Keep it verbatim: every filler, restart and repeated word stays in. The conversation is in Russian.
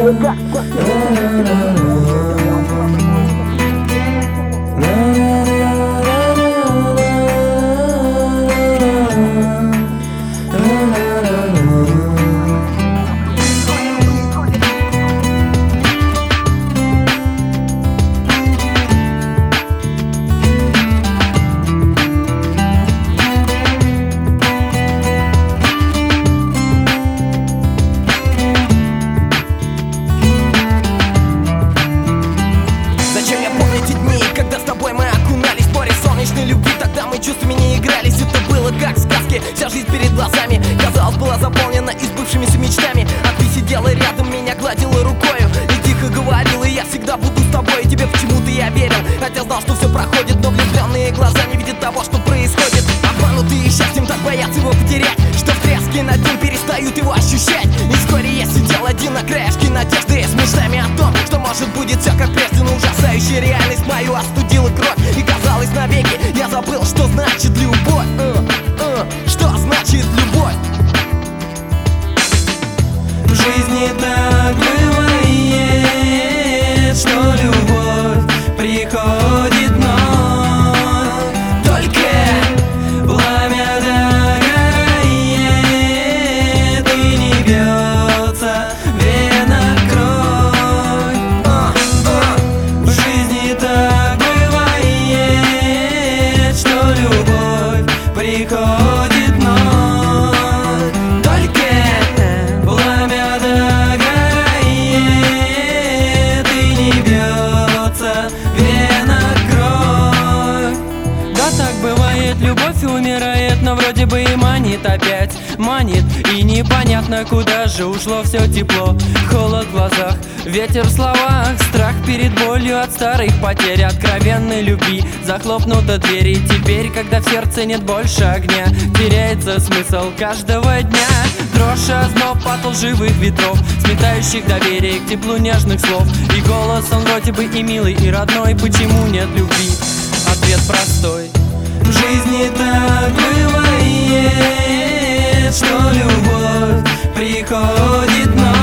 Чувствами не игрались, это было как в сказке. Вся жизнь перед глазами, казалось, была заполнена избывшимися мечтами. А ты сидела рядом, меня гладила рукою и тихо говорила: я всегда буду с тобой. И тебе почему-то я верил, хотя знал, что все проходит. Но влюбленные глаза не видят того, что происходит. Обманутые счастьем так боятся его потерять, что в тряске над ним перестают его ощущать. И вскоре я сидел один на краешке надежды, с мечтами о том, что может будет все как прежде. Но ужасающая реальность мою остудила кровь, и казалось навеки я забыл, что значит любовь. uh, uh, Что значит любовь? В жизни так бывает, что любовь приходит вновь. Только пламя догорает и не бьется вена кровь. uh, uh. В жизни так бывает, что любовь приходит вновь. Только пламя догорает и не бьется вена кровь. Да, так бывает, любовь умирает, но вроде бы и манит опять. Манит, и непонятно, куда же ушло все тепло. Холод в глазах, ветер в словах, страх перед болью от старых потерь, откровенной любви. Захлопнута дверь, и теперь, когда в сердце нет больше огня, теряется смысл каждого дня. Дрожь, озноб от лживых ветров, сметающих доверие к теплу нежных слов. И голос, он вроде бы и милый, и родной. Почему нет любви? Ответ простой. В жизни так бывает, что любовь приходит вновь.